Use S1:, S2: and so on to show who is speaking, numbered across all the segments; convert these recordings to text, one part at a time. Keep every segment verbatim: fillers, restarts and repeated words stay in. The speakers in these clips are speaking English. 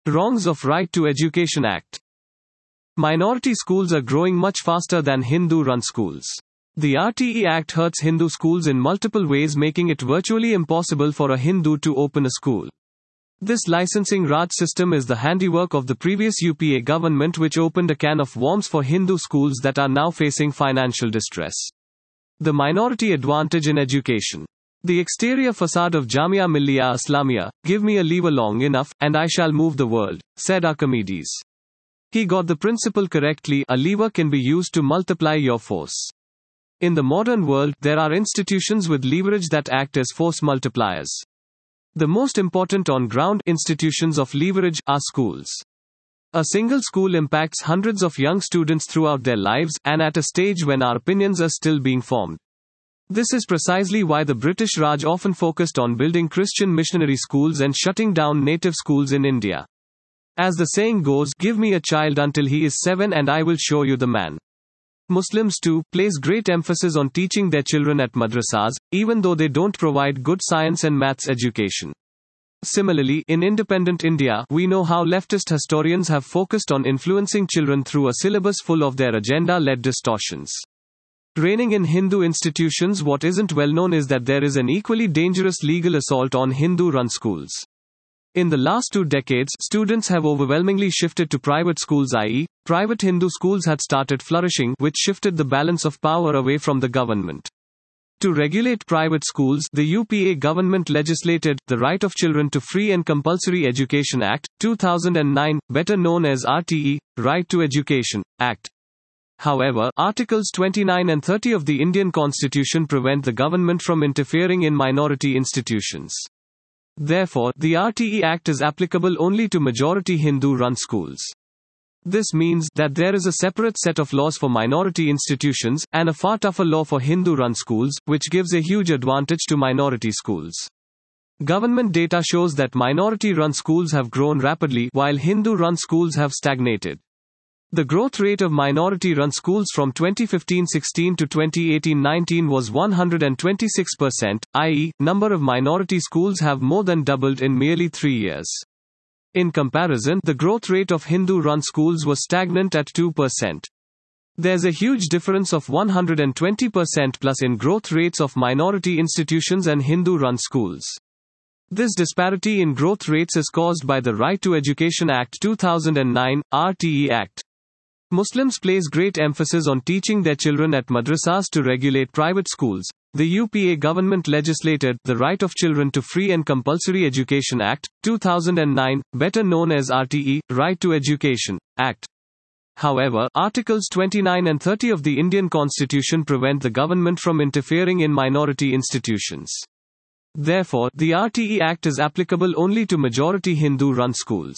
S1: Wrongs of Right to Education Act. Minority schools are growing much faster than Hindu-run schools. The R T E Act hurts Hindu schools in multiple ways, making it virtually impossible for a Hindu to open a school. This licensing Raj system is the handiwork of the previous U P A government, which opened a can of worms for Hindu schools that are now facing financial distress. The minority advantage in education. The exterior facade of Jamia Millia Islamia, give me a lever long enough, and I shall move the world, said Archimedes. He got the principle correctly. A lever can be used to multiply your force. In the modern world, there are institutions with leverage that act as force multipliers. The most important on-ground institutions of leverage are schools. A single school impacts hundreds of young students throughout their lives, and at a stage when our opinions are still being formed. This is precisely why the British Raj often focused on building Christian missionary schools and shutting down native schools in India. As the saying goes, give me a child until he is seven and I will show you the man. Muslims too place great emphasis on teaching their children at madrasas, even though they don't provide good science and maths education. Similarly, in independent India, we know how leftist historians have focused on influencing children through a syllabus full of their agenda-led distortions. Reigning in Hindu institutions, what isn't well known is that there is an equally dangerous legal assault on Hindu-run schools. In the last two decades, students have overwhelmingly shifted to private schools, that is, private Hindu schools had started flourishing, which shifted the balance of power away from the government. To regulate private schools, the U P A government legislated the Right of Children to Free and Compulsory Education Act, two thousand nine, better known as R T E, Right to Education Act. However, Articles twenty-nine and thirty of the Indian Constitution prevent the government from interfering in minority institutions. Therefore, the R T E Act is applicable only to majority Hindu-run schools. This means that there is a separate set of laws for minority institutions, and a far tougher law for Hindu-run schools, which gives a huge advantage to minority schools. Government data shows that minority-run schools have grown rapidly, while Hindu-run schools have stagnated. The growth rate of minority-run schools from twenty fifteen sixteen to twenty eighteen nineteen was one hundred twenty-six percent, that is, number of minority schools have more than doubled in merely three years. In comparison, the growth rate of Hindu-run schools was stagnant at two percent. There's a huge difference of one hundred twenty percent plus in growth rates of minority institutions and Hindu-run schools. This disparity in growth rates is caused by the Right to Education Act two thousand nine, R T E Act. Muslims place great emphasis on teaching their children at madrasas. To regulate private schools, the U P A government legislated the Right of Children to Free and Compulsory Education Act, two thousand nine, better known as R T E, Right to Education Act. However, Articles twenty-nine and thirty of the Indian Constitution prevent the government from interfering in minority institutions. Therefore, the R T E Act is applicable only to majority Hindu-run schools.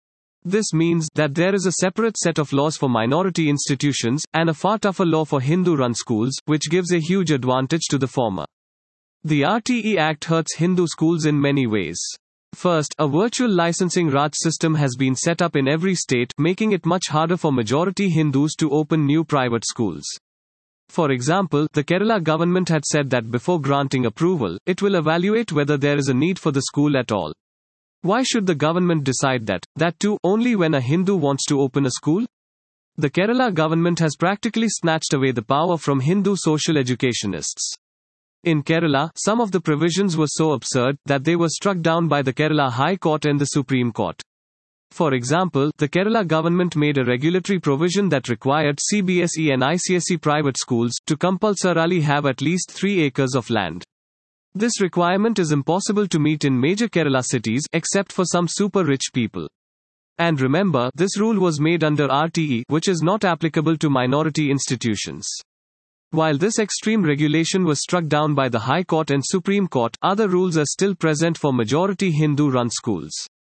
S1: This means that there is a separate set of laws for minority institutions, and a far tougher law for Hindu-run schools, which gives a huge advantage to the former. The R T E Act hurts Hindu schools in many ways. First, a virtual licensing Raj system has been set up in every state, making it much harder for majority Hindus to open new private schools. For example, the Kerala government had said that before granting approval, it will evaluate whether there is a need for the school at all. Why should the government decide that, that too, only when a Hindu wants to open a school? The Kerala government has practically snatched away the power from Hindu social educationists. In Kerala, some of the provisions were so absurd that they were struck down by the Kerala High Court and the Supreme Court. For example, the Kerala government made a regulatory provision that required C B S E and I C S E private schools to compulsorily have at least three acres of land. This requirement is impossible to meet in major Kerala cities, except for some super rich people. And remember, this rule was made under R T E, which is not applicable to minority institutions. While this extreme regulation was struck down by the High Court and Supreme Court, other rules are still present for majority Hindu-run schools.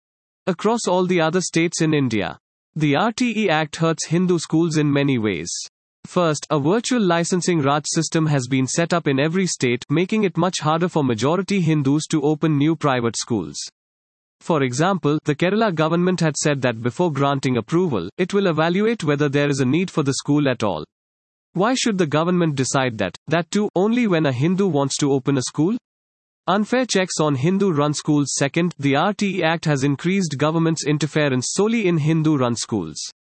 S1: Across all the other states in India, the R T E Act hurts Hindu schools in many ways. First, a virtual licensing Raj system has been set up in every state, making it much harder for majority Hindus to open new private schools. For example, the Kerala government had said that before granting approval, it will evaluate whether there is a need for the school at all. Why should the government decide that, that too, only when a Hindu wants to open a school? Unfair checks on Hindu-run schools. Second, the R T E Act has increased government's interference solely in Hindu-run schools.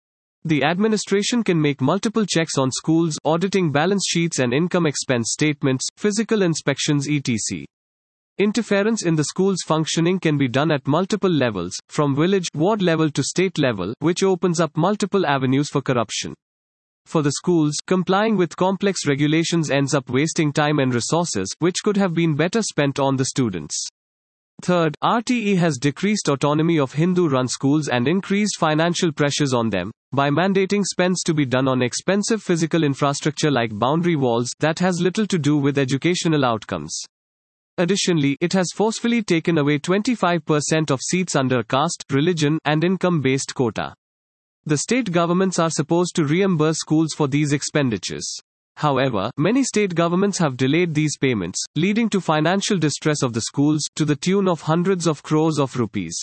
S1: The administration can make multiple checks on schools, auditing balance sheets and income expense statements, physical inspections et cetera. Interference in the school's functioning can be done at multiple levels, from village, ward level to state level, which opens up multiple avenues for corruption. For the schools, complying with complex regulations ends up wasting time and resources, which could have been better spent on the students. Third, R T E has decreased autonomy of Hindu-run schools and increased financial pressures on them, by mandating spends to be done on expensive physical infrastructure like boundary walls that has little to do with educational outcomes. Additionally, it has forcefully taken away twenty-five percent of seats under caste, religion, and income-based quota. The state governments are supposed to reimburse schools for these expenditures. However, many state governments have delayed these payments, leading to financial distress of the schools, to the tune of hundreds of crores of rupees.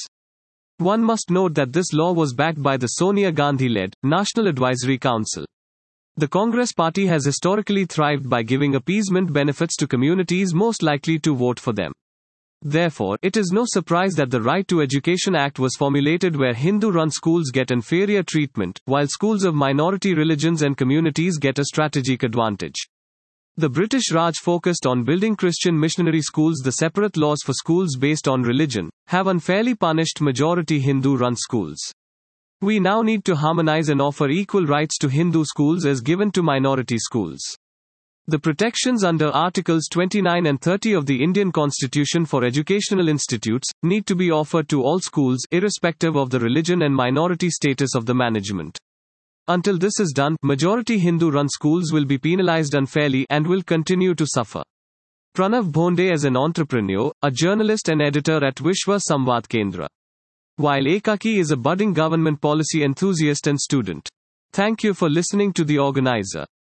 S1: One must note that this law was backed by the Sonia Gandhi-led National Advisory Council. The Congress party has historically thrived by giving appeasement benefits to communities most likely to vote for them. Therefore, it is no surprise that the Right to Education Act was formulated where Hindu-run schools get inferior treatment, while schools of minority religions and communities get a strategic advantage. The British Raj focused on building Christian missionary schools. The separate laws for schools based on religion have unfairly punished majority Hindu-run schools. We now need to harmonize and offer equal rights to Hindu schools as given to minority schools. The protections under Articles twenty-nine and thirty of the Indian Constitution for educational institutes need to be offered to all schools, irrespective of the religion and minority status of the management. Until this is done, majority Hindu-run schools will be penalized unfairly and will continue to suffer. Pranav Bhonde is an entrepreneur, a journalist and editor at Vishwa Samvad Kendra, while Ekaki is a budding government policy enthusiast and student. Thank you for listening to the organizer.